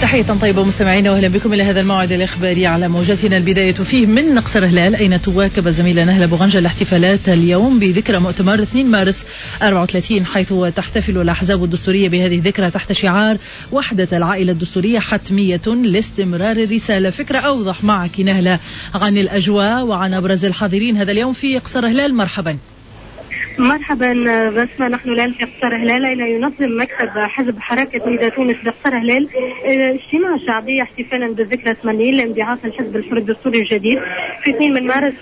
تحية طيبة مستمعينا واهلا بكم الى هذا الموعد الاخباري على موجتنا. البداية فيه من قصر هلال اين تواكب زميلة نهلة بوغنجة الاحتفالات اليوم بذكرى مؤتمر 2 مارس 34 حيث تحتفل الاحزاب الدستورية بهذه الذكرى تحت شعار وحدة العائلة الدستورية حتمية لاستمرار الرسالة. فكرة اوضح معك نهلة عن الاجواء وعن ابرز الحاضرين هذا اليوم في قصر هلال. مرحبا. مرحبا بسمة. نحن الآن في قصر هلال أين ينظم مكتب حزب حركة نداء تونس بقصر هلال اجتماع شعبي احتفالا بالذكرى 80 لانبعاث الحزب الحر الدستوري الجديد في 2 من مارس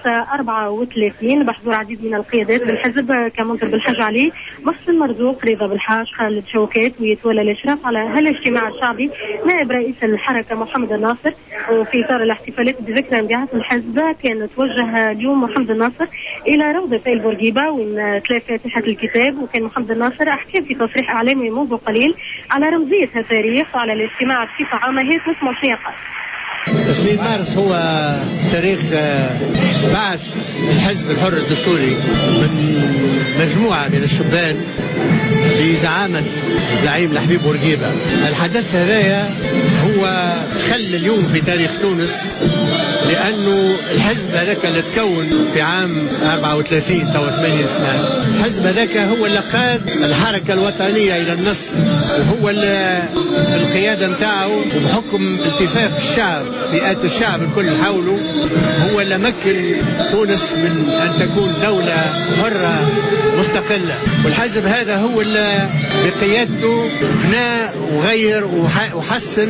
34 بحضور عديد من القيادات بالحزب كمنطر بالحاج علي، محسن مرزوق، رضا بالحاج، خالد شوكات، ويتولى الإشراف على هالاجتماع الشعبي نائب رئيس الحركة محمد الناصر. وفي إطار الاحتفالات بذكرى انبعاث الحزب كان توجه اليوم محمد الناصر إلى روضة إل بورقيبة وين تلاقي فاتحة الكتاب، وكان محمد الناصر أحكي في تصريح إعلامي منذ قليل على رمزية التاريخ وعلى الاجتماع بصفة عامة. هي تسمى شنو قال. 2 مارس هو تاريخ بعث الحزب الحر الدستوري من مجموعة من الشبان بزعامة الزعيم لحبيب بورقيبة. الحدث هذا هو خل اليوم في تاريخ تونس، لأنه الحزب هذاك اللي تكون في عام 34 تو 8 سنة، الحزب هذاك هو اللي قاد الحركة الوطنية إلى النصر، وهو اللي القيادة نتاعه وبحكم التفاف الشعب فئات الشعب الكل حوله هو اللي مكن تونس من أن تكون دولة حرة مستقلة. والحزب هذا هو اللي بقيادته بناء وغير وحسن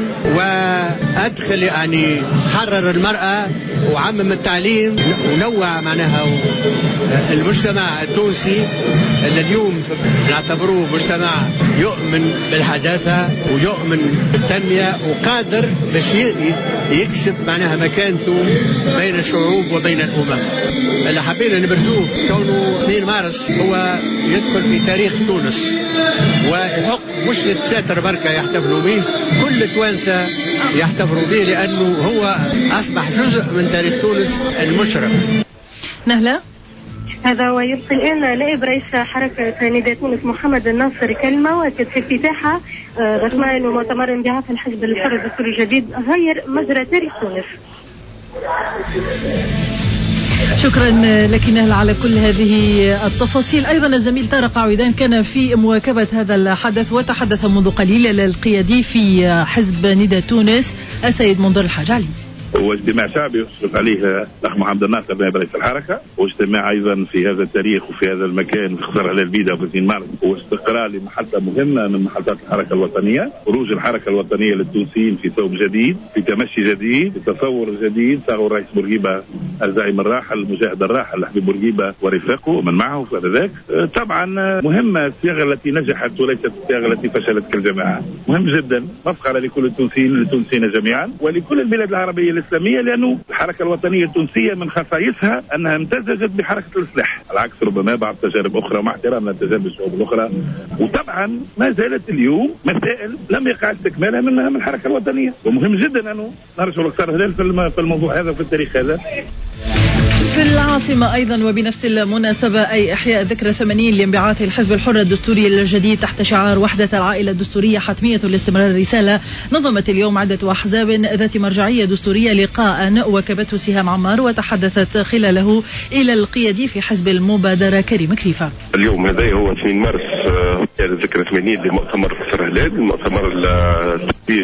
وأدخل يعني حرر المرأة وعمم التعليم ونوع معناها المجتمع التونسي اللي اليوم نعتبروه مجتمع يؤمن بالحداثة ويؤمن بالتنمية وقادر باش يكسب معناها مكانته بين الشعوب وبين الأمم. اللي حبينا نبرزوه كونه 2 مارس هو يدخل في تاريخ تونس ويحق مش للتساتر بركة يحتفلوا به، كل توانسة يحتفلوا به لأنه هو أصبح جزء من تاريخ تونس المشرف. نهلة هذا ويلقي الآن نائب رئيس حركة نداء تونس محمد الناصر كلمة وكانت في افتتاحها رسمها أنه مؤتمر انبعاث الحزب الحر الدستوري الجديد غير مجرى تاريخ تونس. شكرا لك نهلة على كل هذه التفاصيل. أيضا الزميل طارق عويدان كان في مواكبة هذا الحدث وتحدث منذ قليل للقيادي في حزب نداء تونس السيد منظر الحاج علي. هو اجتماع شعبي يشرف عليه الأخ محمد الناصر نائب رئيس الحركة، واجتماع أيضا في هذا التاريخ وفي هذا المكان في قصر هلال البيدة في 2 مارس، هو استقرار لمحطة مهمة من محطات الحركة الوطنية، خروج الحركة الوطنية للتونسيين في ثوب جديد، في تمشي جديد، في تصور جديد صاغه الرئيس بورقيبة الزعيم الراحل المجاهد الراحل لحبيب بورقيبة ورفاقه ومن معه في ذاك. طبعا مهمة الصياغة التي نجحت وليست الصياغة التي فشلت كالجماعة، مهم جدا مفخرة لكل التونسيين جميعا ولكل البلاد العربية الإسلامية، لأنه الحركة الوطنية التونسية من خصائصها أنها امتزجت بحركة الإصلاح، على عكس ربما بعض تجارب أخرى مع احترامنا لتجارب الشعوب الأخرى. وطبعا ما زالت اليوم مسائل لم يقع استكمالها منها من الحركة الوطنية، ومهم جدا أنه نرجع لقصر هلال في الموضوع هذا وفي التاريخ هذا. في العاصمة أيضا وبنفس المناسبة أي إحياء ذكرى 80 لانبعاث الحزب الحر الدستوري الجديد تحت شعار وحدة العائلة الدستورية حتمية لاستمرار الرسالة، نظمت اليوم عدة أحزاب ذات مرجعية دستورية لقاء وكبته سهام عمار وتحدثت خلاله إلى القيادي في حزب المبادرة كريم كليفة. اليوم هذا هو 2 مارس ذكرى 80 لمؤتمر قصر هلال، المؤتمر فيه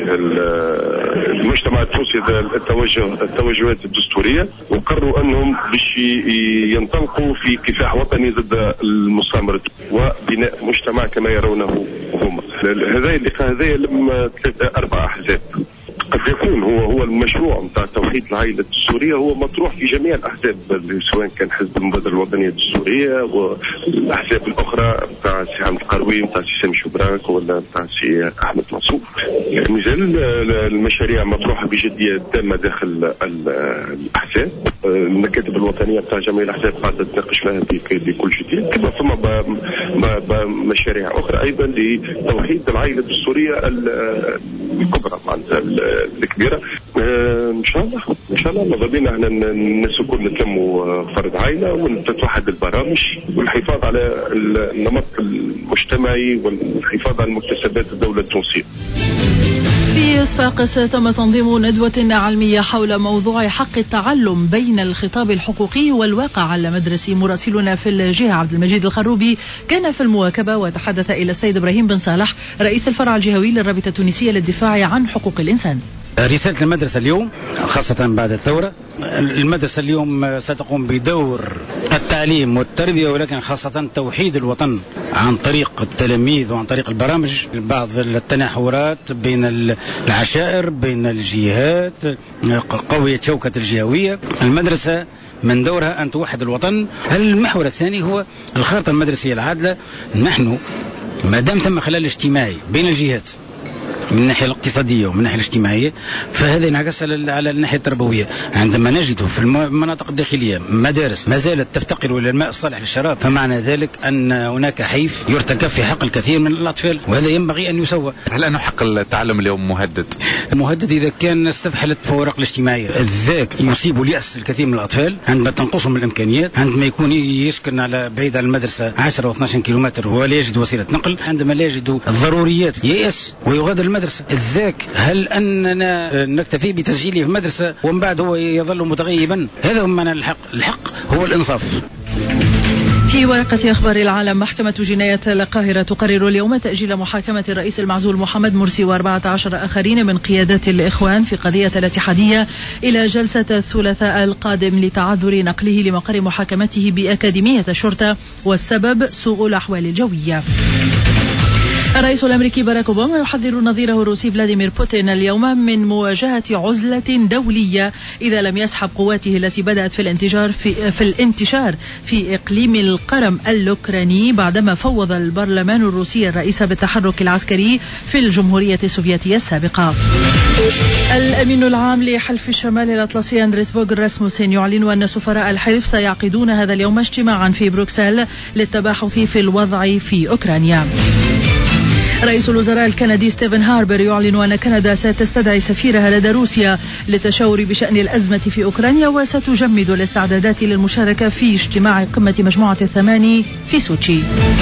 المجتمع التونسي التوجهات الدستورية، وقرروا أنهم باش ينطلقوا في كفاح وطني ضد المستعمرة وبناء مجتمع كما يرونه هم. هذا اللقاء هذا لم 3-4 أحزاب، قد يكون هو المشروع نتاع توحيد العائلة الدستورية هو مطروح في جميع الأحزاب، سواء كان حزب المبادرة الوطنية الدستورية والأحزاب الأخرى نتاع سي حامد القروي نتاع سي سامي شبراك ولا نتاع سي أحمد منصور. مازال المشاريع مطروحة بجدية تامة داخل الأحزاب، المكاتب الوطنية نتاع جميع الأحزاب قاعدة تناقش فيها بكل جدية، كما ثم مشاريع أخرى أيضا لتوحيد العائلة الدستورية الكبرى معناتها الكبيرة. إن شاء الله ان شاء الله ماذا بينا احنا الناس الكل نتلموا فرد عائله وتتوحد البرامج والحفاظ على النمط المجتمعي والحفاظ على مكتسبات الدوله التونسيه. في صفاقس تم تنظيم ندوة علمية حول موضوع حق التعلم بين الخطاب الحقوقي والواقع المدرسي. مراسلنا في الجهة عبد المجيد الخروبي كان في المواكبة وتحدث إلى السيد إبراهيم بن صالح رئيس الفرع الجهوي للرابطة التونسية للدفاع عن حقوق الإنسان. رسالة المدرسة اليوم خاصة بعد الثورة، المدرسة اليوم ستقوم بدور التعليم والتربية، ولكن خاصة توحيد الوطن عن طريق التلاميذ وعن طريق البرامج. بعض التناحورات بين العشائر بين الجهات، قوية شوكة الجهوية. المدرسة من دورها أن توحد الوطن. المحور الثاني هو الخارطة المدرسية العادلة. نحن ما دام ثم خلال اجتماعي بين الجهات من الناحية الاقتصادية ومن الناحية الاجتماعية، فهذا ينعكس على الناحية التربوية. عندما نجد في المناطق الداخلية مدارس ما زالت تفتقر إلى الماء الصالح للشراب، فمعنى ذلك أن هناك حيف يرتكب في حق الكثير من الأطفال، وهذا ينبغي أن يسوى. هل أنه حق التعلم اليوم مهدد إذا كان استفحلت فوارق الاجتماعية؟ ذاك يصيب اليأس الكثير من الأطفال عندما تنقصهم الإمكانيات، عندما يكون يسكن على بعيد عن المدرسة 10 و12 كيلومتر ولا يجد وسيلة نقل، عندما لا يجد الضروريات ييأس ويغادر المدرسة. الذاك هل أننا نكتفي بتسجيله في المدرسة ومن بعد هو يظل متغيبا؟ هذا هو معنى الحق هو الإنصاف. في ورقة أخبار العالم، محكمة جناية القاهرة تقرر اليوم تأجيل محاكمة الرئيس المعزول محمد مرسي و14 آخرين من قيادة الإخوان في قضية الاتحادية إلى جلسة الثلاثاء القادم لتعذر نقله لمقر محاكمته بأكاديمية الشرطة، والسبب سوء الأحوال الجوية. الرئيس الأمريكي باراك أوباما يحذر نظيره الروسي فلاديمير بوتين اليوم من مواجهة عزلة دولية إذا لم يسحب قواته التي بدأت في الانتشار في إقليم القرم الأوكراني بعدما فوض البرلمان الروسي الرئيس بالتحرك العسكري في الجمهورية السوفيتية السابقة. الأمين العام لحلف الشمال الأطلسي أندريس فوغ راسموسين يعلن أن سفراء الحلف سيعقدون هذا اليوم اجتماعا في بروكسل للتباحث في الوضع في أوكرانيا. رئيس الوزراء الكندي ستيفن هاربر يعلن أن كندا ستستدعي سفيرها لدى روسيا للتشاور بشأن الأزمة في أوكرانيا، وستجمد الاستعدادات للمشاركة في اجتماع قمة مجموعة الثماني في سوتشي.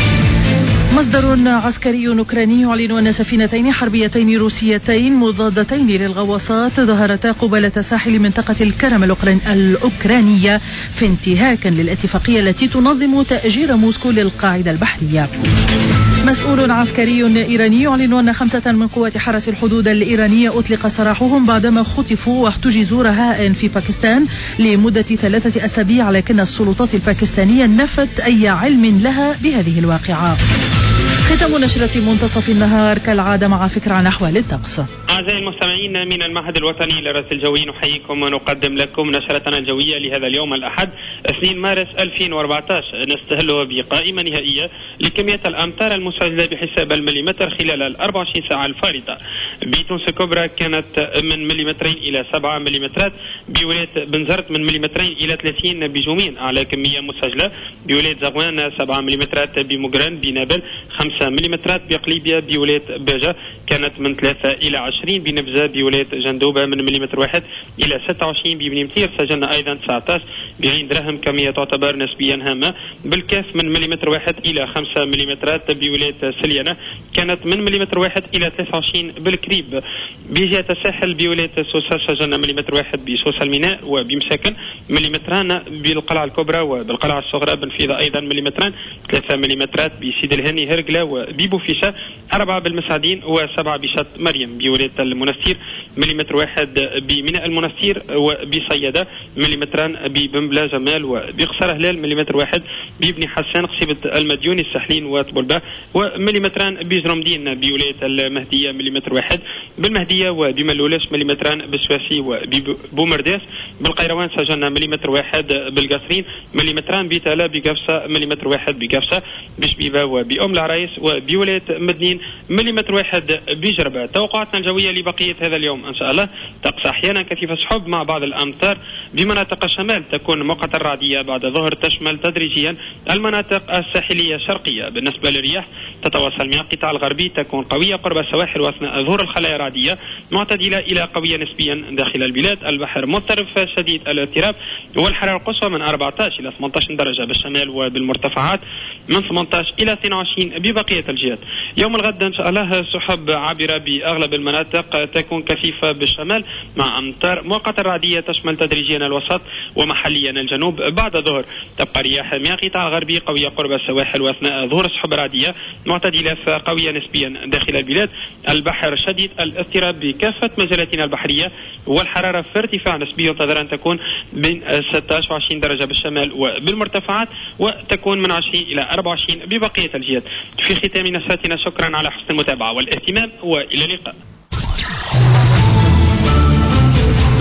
مصدر عسكري أوكراني يعلن أن سفينتين حربيتين روسيتين مضادتين للغواصات ظهرتا قبالة ساحل منطقة الكرم الأوكرانية في انتهاكا للاتفاقية التي تنظم تأجير موسكو للقاعدة البحرية. مسؤول عسكري إيراني يعلن أن 5 من قوات حرس الحدود الإيرانية أطلق سراحهم بعدما خطفوا واحتجزوا رهائن في باكستان لمدة 3 أسابيع، لكن السلطات الباكستانية نفت أي علم لها بهذه الواقعة. ختام نشرة منتصف النهار كالعادة مع فكرة عن أحوال الطقس. أعزائي المستمعين، من المعهد الوطني للرصد الجوي نحييكم ونقدم لكم نشرتنا الجوية لهذا اليوم الأحد 2 مارس 2014، نستهل بقائمة نهائية لكمية الأمطار المسجلة بحساب المليمتر خلال 24 ساعة الفارطة. بتونس الكبرى كانت من مليمترين إلى 7 مليمترات، بولاية بنزرت من مليمترين إلى 30 بجومين على كمية مسجلة، بولاية زغوان 7 مليمترات، بمقران بنابل 5 مليمترات، بقليبية بولاية باجة كانت من 3 إلى 20، بنبزة بولاية جندوبة من مليمتر 1 إلى 26، ببني متير سجلنا أيضا 19، بعين درهم كمية تعتبر نسبيا هامة، بالكاف من مليمتر 1 إلى 5 مليمترات، بولاية سليانة كانت من مليمتر 1 إلى 23، بالكريب بجهة الساحل بولاية سوسة سجلنا مليمتر 1 بسوسة الميناء وبمساكن مليمتران، بالقلعة الكبرى وبالقلعة الصغرى بنفيذة أيضا مليمتران، 3 مليمترات بسيد الهاني هرقلة وببوفيشة، 4 بالمسعدين و7 بشط مريم، بولاية المنستير مليمتر 1 بميناء المنستير وبصيادة مليمتران، ببنبلة جمال وبقصر هلال مليمتر 1 بابن حسان قصيبة المديون السحلين وطبلبة، ومليمتران بجرمدين بولاية المهدية مليمتر 1 بالمهدية وبملولش مليمتران بسواسي وبومرداس، بالقيروان سجلنا مليمتر 1 بالقصرين، مليمتران بتالا بقفصة مليمتر 1 بقفصة، بشبيبة وبأم العرايس، وبولاية مدنين مليمتر 1 بجربة. توقعاتنا الجوية لبقية هذا اليوم: اليوم إن شاء الله طقس أحيانا كثيف السحب مع بعض الأمطار بمناطق الشمال، تكون مؤقتا رعدية بعد ظهر تشمل تدريجيا المناطق الساحلية الشرقية. بالنسبة للرياح تتواصل من القطاع الغربي، تكون قوية قرب السواحل وأثناء ظهور الخلايا الرعدية، معتدلة إلى قوية نسبيا داخل البلاد. البحر مضطرب شديد الاضطراب، والحرارة القصوى من 14 إلى 18 درجة بالشمال، وبالمرتفعات من 18 إلى 22 ببقية الجهات. يوم الغد إن شاء الله سحب عابرة بأغلب المناطق، تكون كثيفة بالشمال مع أمطار مؤقتة رعدية تشمل تدريجيا الوسط ومحليا الجنوب. بعد ظهر تبقى رياح من القطاع الغربي قوية قرب السواحل وأثناء ظهور السحب الرعدية، معتدلة قوية نسبيا داخل البلاد. البحر شديد الاضطراب بكافة مجالاتنا البحرية، والحرارة في ارتفاع نسبي ينتظر أن تكون بين 16 و 20 درجة بالشمال وبالمرتفعات، وتكون من 20 إلى 24 ببقية الجهات. في ختام نشرتنا شكرا على حسن المتابعة والاهتمام، وإلى اللقاء.